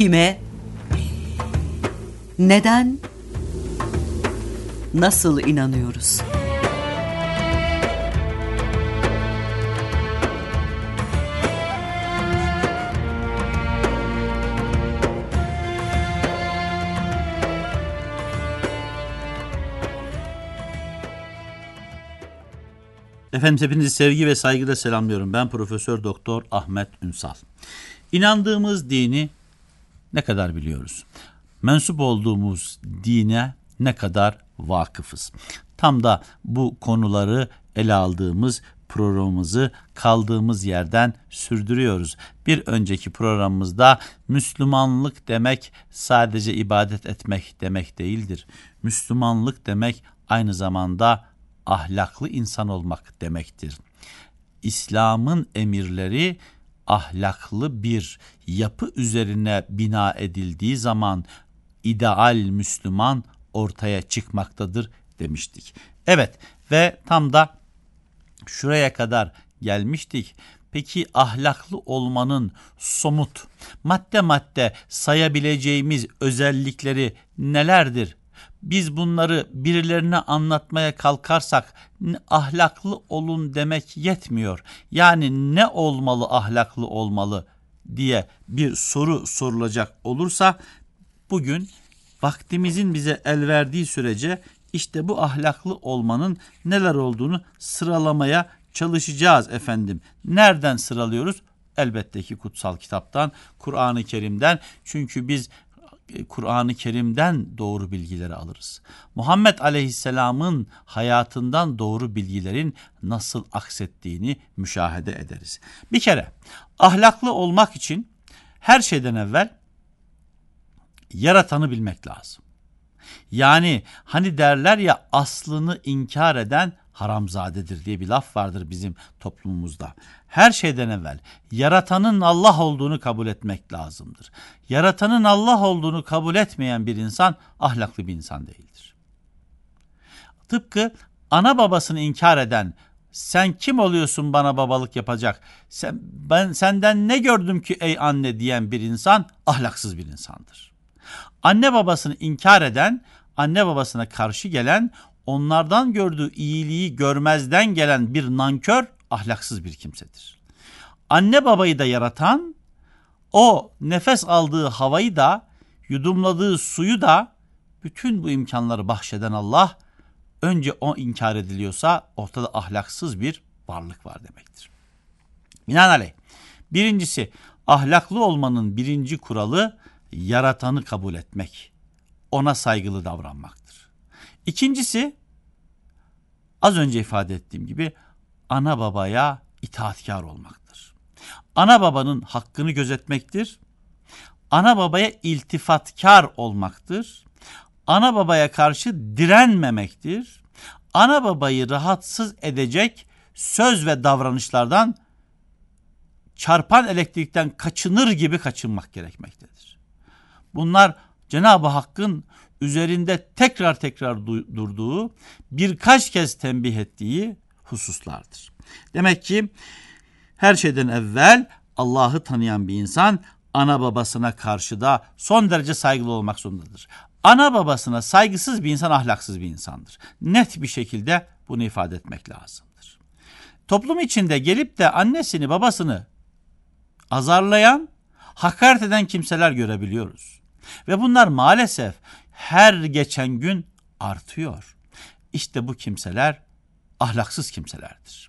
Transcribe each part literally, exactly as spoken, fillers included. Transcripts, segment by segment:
Kime? Neden? Nasıl inanıyoruz? Efendim hepinizi sevgi ve saygıyla selamlıyorum. Ben Profesör Doktor Ahmet Ünsal. İnandığımız dini ne kadar biliyoruz? Mensup olduğumuz dine ne kadar vakıfız? Tam da bu konuları ele aldığımız programımızı kaldığımız yerden sürdürüyoruz. Bir önceki programımızda Müslümanlık demek sadece ibadet etmek demek değildir. Müslümanlık demek aynı zamanda ahlaklı insan olmak demektir. İslam'ın emirleri ahlaklı bir yapı üzerine bina edildiği zaman ideal Müslüman ortaya çıkmaktadır demiştik. Evet ve tam da şuraya kadar gelmiştik. Peki ahlaklı olmanın somut, madde madde sayabileceğimiz özellikleri nelerdir? Biz bunları birilerine anlatmaya kalkarsak ahlaklı olun demek yetmiyor. Yani ne olmalı ahlaklı olmalı diye bir soru sorulacak olursa bugün vaktimizin bize el verdiği sürece işte bu ahlaklı olmanın neler olduğunu sıralamaya çalışacağız efendim. Nereden sıralıyoruz? Elbette ki kutsal kitaptan, Kur'an-ı Kerim'den. Çünkü biz Kur'an-ı Kerim'den doğru bilgileri alırız. Muhammed Aleyhisselam'ın hayatından doğru bilgilerin nasıl aksettiğini müşahede ederiz. Bir kere ahlaklı olmak için her şeyden evvel yaratanı bilmek lazım. Yani hani derler ya aslını inkar eden haramzadedir diye bir laf vardır bizim toplumumuzda. Her şeyden evvel yaratanın Allah olduğunu kabul etmek lazımdır. Yaratanın Allah olduğunu kabul etmeyen bir insan ahlaklı bir insan değildir. Tıpkı ana babasını inkar eden, sen kim oluyorsun bana babalık yapacak, sen, ben senden ne gördüm ki ey anne diyen bir insan ahlaksız bir insandır. Anne babasını inkar eden, anne babasına karşı gelen, onlardan gördüğü iyiliği görmezden gelen bir nankör ahlaksız bir kimsedir. Anne babayı da yaratan, o nefes aldığı havayı da, yudumladığı suyu da, bütün bu imkanları bahşeden Allah, önce o inkar ediliyorsa ortada ahlaksız bir varlık var demektir. Binaenaleyh, birincisi ahlaklı olmanın birinci kuralı yaratanı kabul etmek, ona saygılı davranmaktır. İkincisi, az önce ifade ettiğim gibi ana babaya itaatkar olmaktır. Ana babanın hakkını gözetmektir. Ana babaya iltifatkar olmaktır. Ana babaya karşı direnmemektir. Ana babayı rahatsız edecek söz ve davranışlardan çarpan elektrikten kaçınır gibi kaçınmak gerekmektedir. Bunlar Cenab-ı Hakk'ın üzerinde tekrar tekrar durduğu, birkaç kez tembih ettiği hususlardır. Demek ki her şeyden evvel Allah'ı tanıyan bir insan ana babasına karşı da son derece saygılı olmak zorundadır. Ana babasına saygısız bir insan ahlaksız bir insandır. Net bir şekilde bunu ifade etmek lazımdır. Toplum içinde gelip de annesini babasını azarlayan, hakaret eden kimseler görebiliyoruz. Ve bunlar maalesef her geçen gün artıyor. İşte bu kimseler ahlaksız kimselerdir.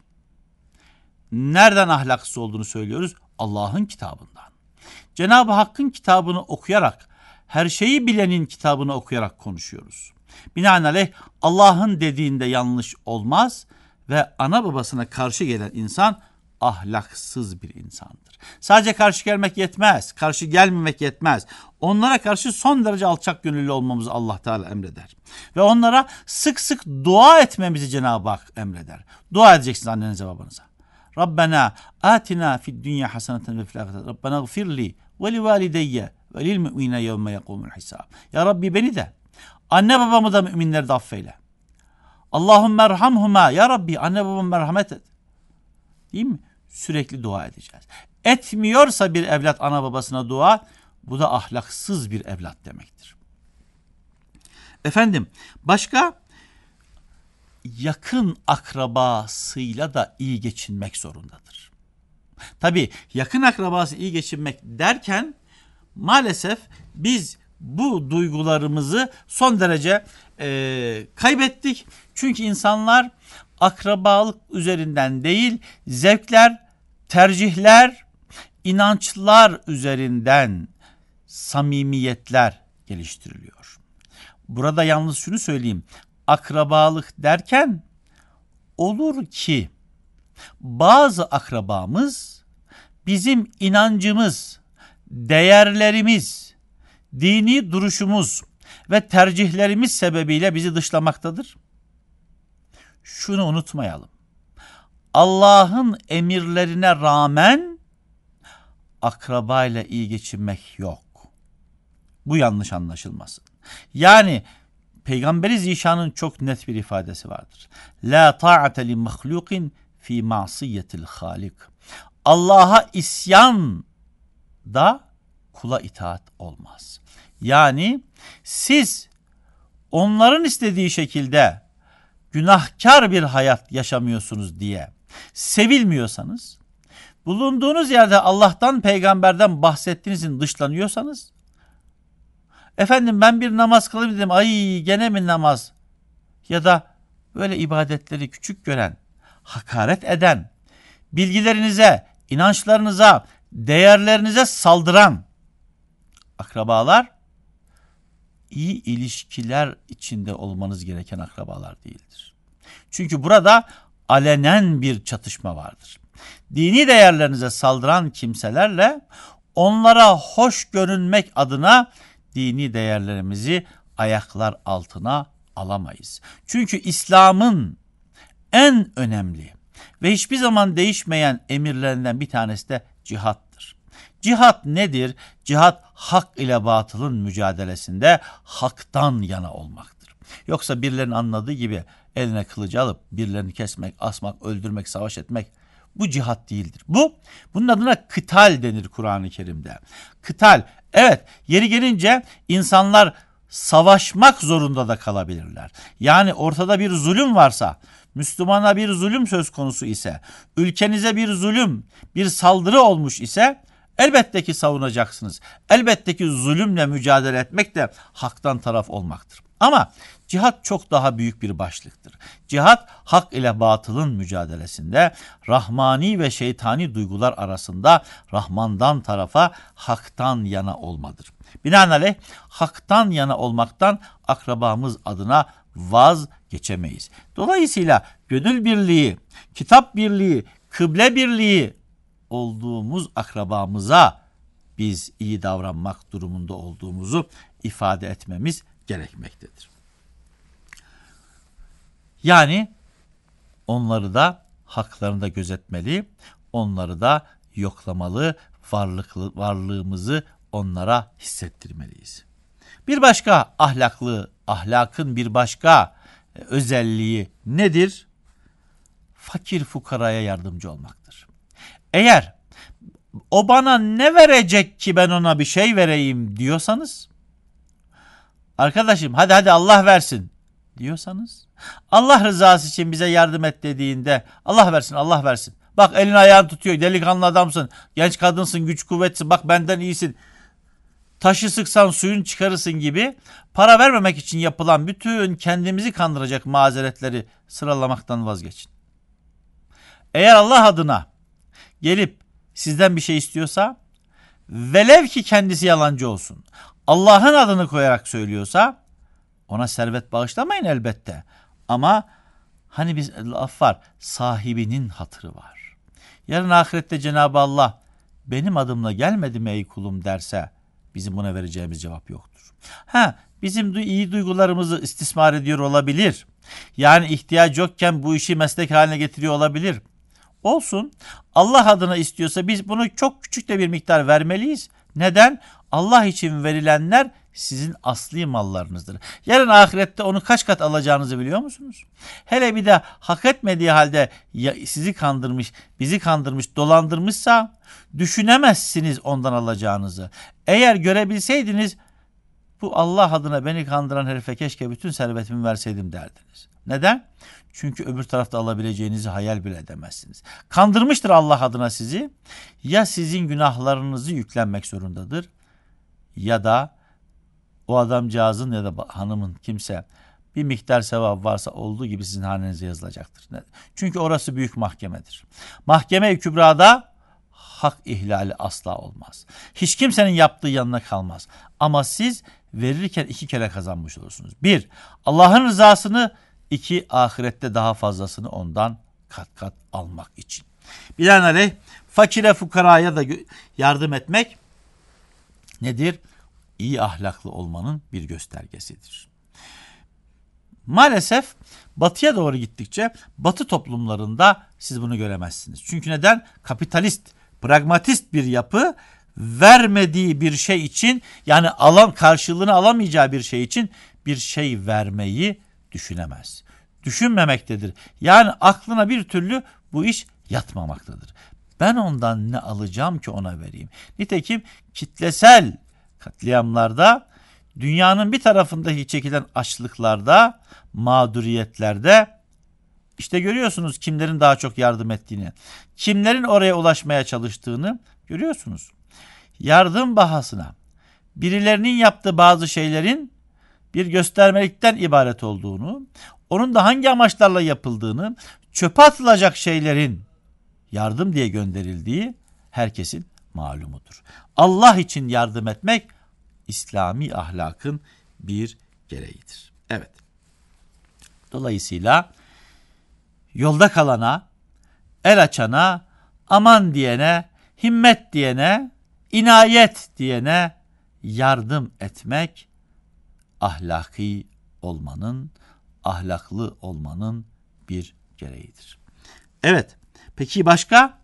Nereden ahlaksız olduğunu söylüyoruz? Allah'ın kitabından. Cenab-ı Hakk'ın kitabını okuyarak, her şeyi bilenin kitabını okuyarak konuşuyoruz. Binaenaleyh Allah'ın dediğinde yanlış olmaz ve ana babasına karşı gelen insan ahlaksız bir insandır. Sadece karşı gelmek yetmez, karşı gelmemek yetmez. Onlara karşı son derece alçak gönüllü olmamızı Allah Teala emreder. Ve onlara sık sık dua etmemizi Cenab-ı Hak emreder. Dua edeceksiniz annenize babanıza. Rabbena atina fid dünya haseneten ve fil ahireti. Rabbena gfirli ve li valideyye ve lil mu'mine yevme yekumul hisab. Ya Rabbi beni de, anne babamı da müminleri de affeyle. Allahümme erhamhuma. Ya Rabbi anne babamı merhamet et. Değil mi? Sürekli dua edeceğiz. Etmiyorsa bir evlat ana babasına dua, Bu da ahlaksız bir evlat demektir. Efendim, başka yakın akrabasıyla da iyi geçinmek zorundadır. Tabii yakın akrabası iyi geçinmek derken maalesef biz bu duygularımızı son derece e, kaybettik. Çünkü insanlar akrabalık üzerinden değil, zevkler, tercihler, inançlar üzerinden samimiyetler geliştiriliyor. Burada yalnız şunu söyleyeyim. Akrabalık derken olur ki bazı akrabamız bizim inancımız, değerlerimiz, dini duruşumuz ve tercihlerimiz sebebiyle bizi dışlamaktadır. Şunu unutmayalım. Allah'ın emirlerine rağmen akrabayla iyi geçinmek yok. Bu yanlış anlaşılmasın. Yani Peygamberi Zişan'ın çok net bir ifadesi vardır. La ta'ate li mahlukin fi masiyetil halik. Allah'a isyan da kula itaat olmaz. Yani siz onların istediği şekilde günahkar bir hayat yaşamıyorsunuz diye sevilmiyorsanız, bulunduğunuz yerde Allah'tan, peygamberden bahsettiğinizin dışlanıyorsanız, efendim ben bir namaz kılayım dedim, ay gene mi namaz? Ya da böyle ibadetleri küçük gören, hakaret eden, bilgilerinize, inançlarınıza, değerlerinize saldıran akrabalar, iyi ilişkiler içinde olmanız gereken akrabalar değildir. Çünkü burada alenen bir çatışma vardır. Dini değerlerinize saldıran kimselerle onlara hoş görünmek adına dini değerlerimizi ayaklar altına alamayız. Çünkü İslam'ın en önemli ve hiçbir zaman değişmeyen emirlerinden bir tanesi de cihattır. Cihat nedir? Cihat hak ile batılın mücadelesinde haktan yana olmaktır. Yoksa birilerinin anladığı gibi eline kılıcı alıp birilerini kesmek, asmak, öldürmek, savaş etmek, bu cihat değildir. Bu, bunun adına kıtal denir Kur'an-ı Kerim'de. Kıtal, evet, yeri gelince insanlar savaşmak zorunda da kalabilirler. Yani ortada bir zulüm varsa, Müslümana bir zulüm söz konusu ise, ülkenize bir zulüm, bir saldırı olmuş ise elbette ki savunacaksınız. Elbette ki zulümle mücadele etmek de haktan taraf olmaktır. Ama cihat çok daha büyük bir başlıktır. Cihat hak ile batılın mücadelesinde rahmani ve şeytani duygular arasında Rahman'dan tarafa haktan yana olmadır. Binaenaleyh haktan yana olmaktan akrabamız adına vazgeçemeyiz. Dolayısıyla gönül birliği, kitap birliği, kıble birliği olduğumuz akrabamıza biz iyi davranmak durumunda olduğumuzu ifade etmemiz gerekmektedir. Yani onları da haklarında gözetmeli, onları da yoklamalı, varlıklı, varlığımızı onlara hissettirmeliyiz. Bir başka ahlaklı, ahlakın bir başka özelliği nedir? Fakir fukaraya yardımcı olmaktır. Eğer o bana ne verecek ki ben ona bir şey vereyim diyorsanız, arkadaşım hadi hadi Allah versin diyorsanız, Allah rızası için bize yardım et dediğinde Allah versin Allah versin. Bak elin ayağını tutuyor, delikanlı adamsın, genç kadınsın, güç kuvvetsin, bak benden iyisin. Taşı sıksan suyun çıkarırsın gibi para vermemek için yapılan bütün kendimizi kandıracak mazeretleri sıralamaktan vazgeçin. Eğer Allah adına gelip sizden bir şey istiyorsa, velev ki kendisi yalancı olsun, Allah'ın adını koyarak söylüyorsa, ona servet bağışlamayın elbette. Ama hani bir laf var, sahibinin hatırı var. Yarın ahirette Cenab-ı Allah benim adımla gelmedi mi ey kulum derse, bizim buna vereceğimiz cevap yoktur. Ha, bizim iyi duygularımızı istismar ediyor olabilir. Yani ihtiyacı yokken bu işi meslek haline getiriyor olabilir. Olsun. Allah adına istiyorsa biz bunu çok küçük de bir miktar vermeliyiz. Neden? Allah için verilenler sizin asli mallarınızdır. Yarın ahirette onu kaç kat alacağınızı biliyor musunuz? Hele bir de hak etmediği halde ya sizi kandırmış, bizi kandırmış, dolandırmışsa düşünemezsiniz ondan alacağınızı. Eğer görebilseydiniz, bu Allah adına beni kandıran herife keşke bütün servetimi verseydim derdiniz. Neden? Çünkü öbür tarafta alabileceğinizi hayal bile edemezsiniz. Kandırmıştır Allah adına sizi. Ya sizin günahlarınızı yüklenmek zorundadır ya da o adamcağızın ya da hanımın kimse bir miktar sevap varsa olduğu gibi sizin hanenize yazılacaktır. Çünkü orası büyük mahkemedir. Mahkeme-i Kübra'da hak ihlali asla olmaz. Hiç kimsenin yaptığı yanına kalmaz. Ama siz verirken iki kere kazanmış olursunuz. Bir, Allah'ın rızasını, iki, ahirette daha fazlasını ondan kat kat almak için. Binaenaleyh fakire fukaraya da yardım etmek nedir? İyi ahlaklı olmanın bir göstergesidir. Maalesef batıya doğru gittikçe batı toplumlarında siz bunu göremezsiniz. Çünkü neden? Kapitalist, pragmatist bir yapı vermediği bir şey için, yani alan karşılığını alamayacağı bir şey için bir şey vermeyi düşünemez. Düşünmemektedir. Yani aklına bir türlü bu iş yatmamaktadır. Ben ondan ne alacağım ki ona vereyim? Nitekim kitlesel katliamlarda, dünyanın bir tarafındaki çekilen açlıklarda, mağduriyetlerde işte görüyorsunuz kimlerin daha çok yardım ettiğini, kimlerin oraya ulaşmaya çalıştığını görüyorsunuz. Yardım bahasına birilerinin yaptığı bazı şeylerin bir göstermelikten ibaret olduğunu, onun da hangi amaçlarla yapıldığını, çöpe atılacak şeylerin yardım diye gönderildiği herkesin malumudur. Allah için yardım etmek İslami ahlakın bir gereğidir. Evet. Dolayısıyla yolda kalana, el açana, aman diyene, himmet diyene, inayet diyene yardım etmek ahlaki olmanın, ahlaklı olmanın bir gereğidir. Evet. Peki başka?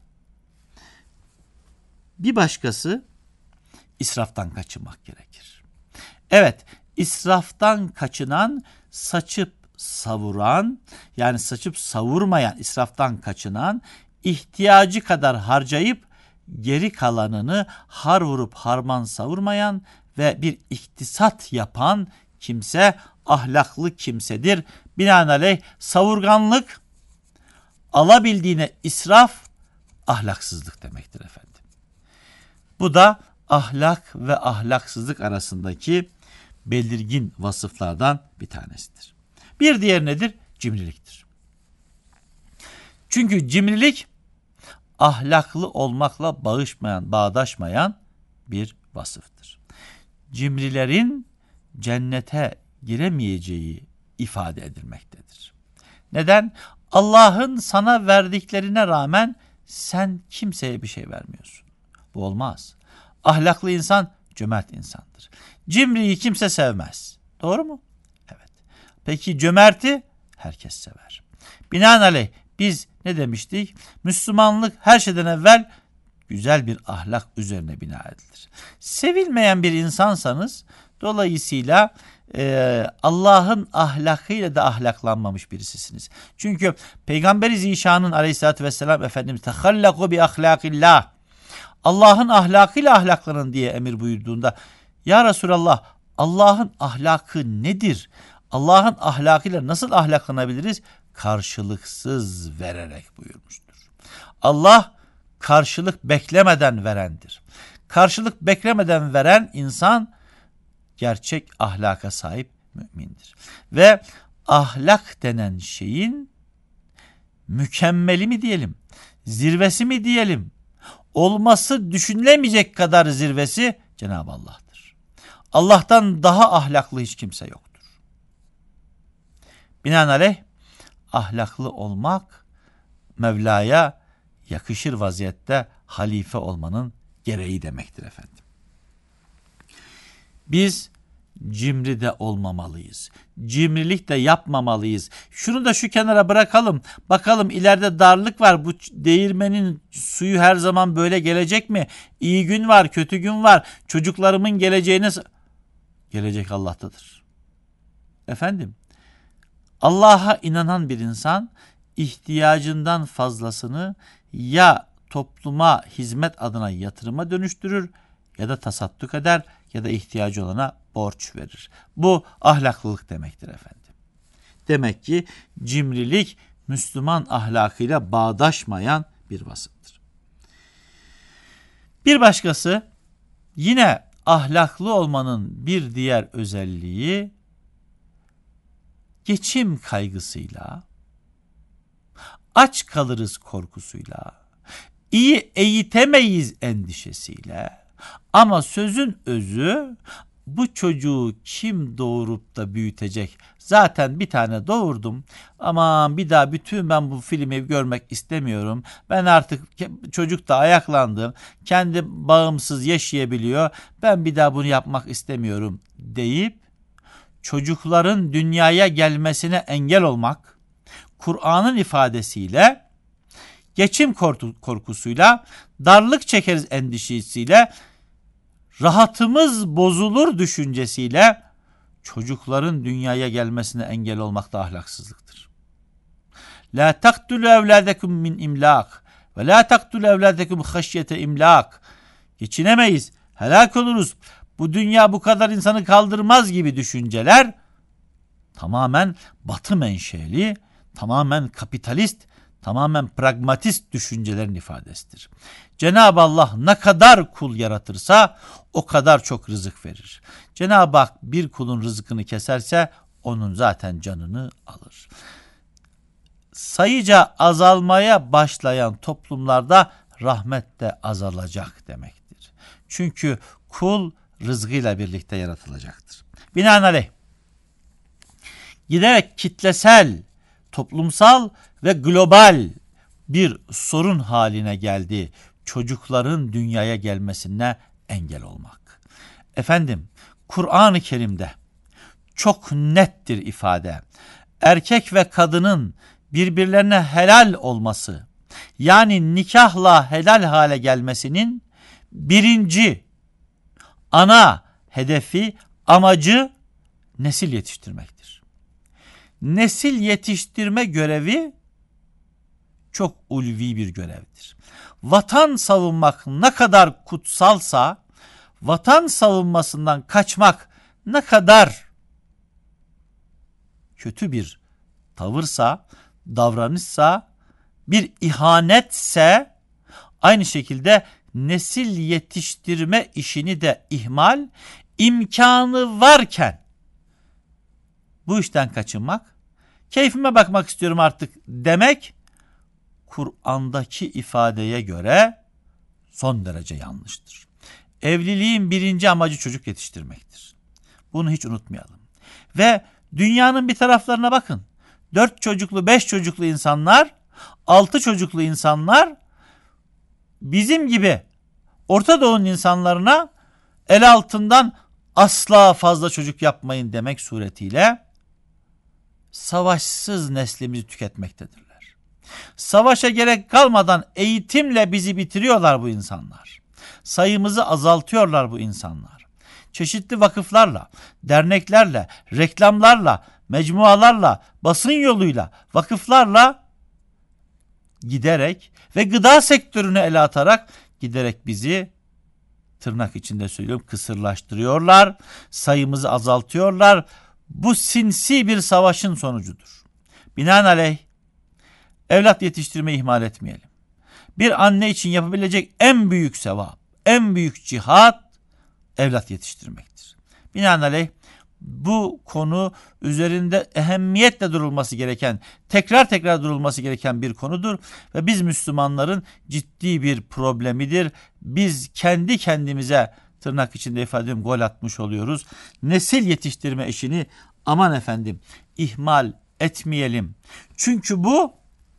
Bir başkası israftan kaçınmak gerekir. Evet, israftan kaçınan, saçıp savuran, yani saçıp savurmayan, israftan kaçınan, ihtiyacı kadar harcayıp geri kalanını har vurup harman savurmayan ve bir iktisat yapan kimse ahlaklı kimsedir. Binaenaleyh savurganlık, alabildiğine israf, ahlaksızlık demektir efendim. Bu da ahlak ve ahlaksızlık arasındaki belirgin vasıflardan bir tanesidir. Bir diğer nedir? Cimriliktir. Çünkü cimrilik ahlaklı olmakla bağışmayan, bağdaşmayan bir vasıftır. Cimrilerin cennete giremeyeceği ifade edilmektedir. Neden? Allah'ın sana verdiklerine rağmen sen kimseye bir şey vermiyorsun. Bu olmaz. Ahlaklı insan cömert insandır. Cimriyi kimse sevmez. Doğru mu? Evet. Peki cömerti herkes sever. Binaenaleyh biz ne demiştik? Müslümanlık her şeyden evvel güzel bir ahlak üzerine bina edilir. Sevilmeyen bir insansanız dolayısıyla e, Allah'ın ahlakıyla da ahlaklanmamış birisisiniz. Çünkü Peygamber-i Zişan'ın aleyhissalatü vesselam Efendimiz tehallaku bi ahlakillah, Allah'ın ahlakıyla ahlaklanın diye emir buyurduğunda, ya Resulallah Allah'ın ahlakı nedir? Allah'ın ahlakıyla nasıl ahlaklanabiliriz? Karşılıksız vererek buyurmuştur. Allah karşılık beklemeden verendir. Karşılık beklemeden veren insan gerçek ahlaka sahip mümindir. Ve ahlak denen şeyin mükemmeli mi diyelim, zirvesi mi diyelim, olması düşünülemeyecek kadar zirvesi Cenab-ı Allah'tır. Allah'tan daha ahlaklı hiç kimse yoktur. Binaenaleyh ahlaklı olmak Mevla'ya yakışır vaziyette halife olmanın gereği demektir efendim. Biz cimri de olmamalıyız. Cimrilik de yapmamalıyız. Şunu da şu kenara bırakalım. Bakalım ileride darlık var. Bu değirmenin suyu her zaman böyle gelecek mi? İyi gün var, kötü gün var. Çocuklarımın geleceğini... Gelecek Allah'tadır. Efendim, Allah'a inanan bir insan ihtiyacından fazlasını ya topluma hizmet adına yatırıma dönüştürür ya da tasadduk eder ya da ihtiyacı olana borç verir. Bu ahlaklılık demektir efendim. Demek ki cimrilik Müslüman ahlakıyla bağdaşmayan bir vasıftır. Bir başkası, yine ahlaklı olmanın bir diğer özelliği geçim kaygısıyla, aç kalırız korkusuyla, iyi eğitemeyiz endişesiyle, ama sözün özü, bu çocuğu kim doğurup da büyütecek? Zaten bir tane doğurdum. Aman bir daha bütün ben bu filmi görmek istemiyorum. Ben artık çocuk da ayaklandı. Kendi bağımsız yaşayabiliyor. Ben bir daha bunu yapmak istemiyorum deyip çocukların dünyaya gelmesine engel olmak, Kur'an'ın ifadesiyle geçim korkusuyla, darlık çekeriz endişesiyle, rahatımız bozulur düşüncesiyle çocukların dünyaya gelmesine engel olmak da ahlaksızlıktır. La taktulu evladekum min imlak ve la taktulu evladekum haşyete imlak. Geçinemeyiz, helak oluruz, bu dünya bu kadar insanı kaldırmaz gibi düşünceler tamamen batı menşeli, tamamen kapitalist, tamamen pragmatist düşüncelerin ifadesidir. Cenab-ı Allah ne kadar kul yaratırsa o kadar çok rızık verir. Cenab-ı Hak bir kulun rızkını keserse onun zaten canını alır. Sayıca azalmaya başlayan toplumlarda rahmet de azalacak demektir. Çünkü kul rızkıyla birlikte yaratılacaktır. Binaenaleyh giderek kitlesel, toplumsal ve global bir sorun haline geldi çocukların dünyaya gelmesine engel olmak. Efendim, Kur'an-ı Kerim'de çok nettir ifade. Erkek ve kadının birbirlerine helal olması, yani nikahla helal hale gelmesinin birinci ana hedefi, amacı nesil yetiştirmektir. Nesil yetiştirme görevi çok ulvi bir görevdir. Vatan savunmak ne kadar kutsalsa, vatan savunmasından kaçmak ne kadar kötü bir tavırsa, davranışsa, bir ihanetse, aynı şekilde nesil yetiştirme işini de ihmal, imkanı varken bu işten kaçınmak, keyfime bakmak istiyorum artık demek, Kur'an'daki ifadeye göre son derece yanlıştır. Evliliğin birinci amacı çocuk yetiştirmektir. Bunu hiç unutmayalım. Ve dünyanın bir taraflarına bakın. Dört çocuklu, beş çocuklu insanlar, altı çocuklu insanlar bizim gibi Orta Doğu'nun insanlarına el altından asla fazla çocuk yapmayın demek suretiyle savaşsız neslimizi tüketmektedirler. Savaşa gerek kalmadan eğitimle bizi bitiriyorlar bu insanlar. Sayımızı azaltıyorlar bu insanlar. Çeşitli vakıflarla, derneklerle, reklamlarla, mecmualarla, basın yoluyla, vakıflarla giderek ve gıda sektörünü ele atarak giderek bizi, tırnak içinde söylüyorum, kısırlaştırıyorlar, sayımızı azaltıyorlar. Bu sinsi bir savaşın sonucudur. Binaenaleyh evlat yetiştirmeyi ihmal etmeyelim. Bir anne için yapabilecek en büyük sevap, en büyük cihat evlat yetiştirmektir. Binaenaleyh bu konu üzerinde ehemmiyetle durulması gereken, tekrar tekrar durulması gereken bir konudur ve biz Müslümanların ciddi bir problemidir. Biz kendi kendimize, tırnak içinde ifade ediyorum, gol atmış oluyoruz. Nesil yetiştirme işini aman efendim ihmal etmeyelim. Çünkü bu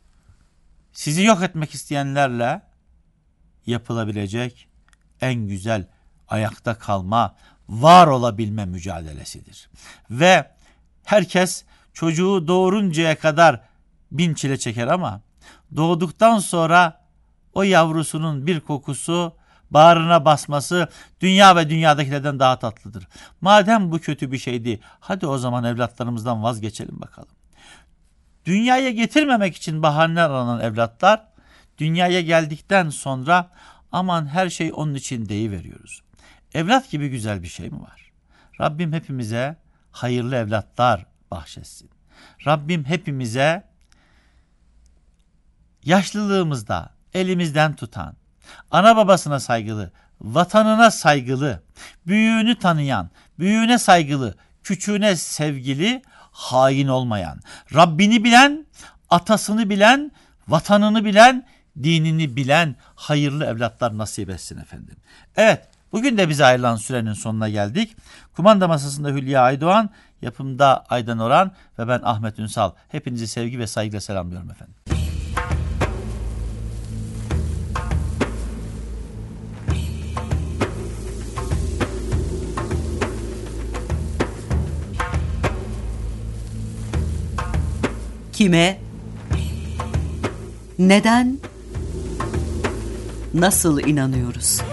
sizi yok etmek isteyenlerle yapılabilecek en güzel ayakta kalma, var olabilme mücadelesidir. Ve herkes çocuğu doğuruncaya kadar bin çile çeker ama doğduktan sonra o yavrusunun bir kokusu bağrına basması dünya ve dünyadakilerden daha tatlıdır. Madem bu kötü bir şeydi, hadi o zaman evlatlarımızdan vazgeçelim bakalım. Dünyaya getirmemek için bahaneler aranan evlatlar, dünyaya geldikten sonra aman her şey onun için deyiveriyoruz. Evlat gibi güzel bir şey mi var? Rabbim hepimize hayırlı evlatlar bahşetsin. Rabbim hepimize yaşlılığımızda elimizden tutan, ana babasına saygılı, vatanına saygılı, büyüğünü tanıyan, büyüğüne saygılı, küçüğüne sevgili, hain olmayan, Rabbini bilen, atasını bilen, vatanını bilen, dinini bilen hayırlı evlatlar nasip etsin efendim. Evet, bugün de bize ayrılan sürenin sonuna geldik. Kumanda masasında Hülya Aydoğan, yapımda Aydan Oran ve ben Ahmet Ünsal. Hepinizi sevgi ve saygıyla selamlıyorum efendim. Kime, neden, nasıl inanıyoruz?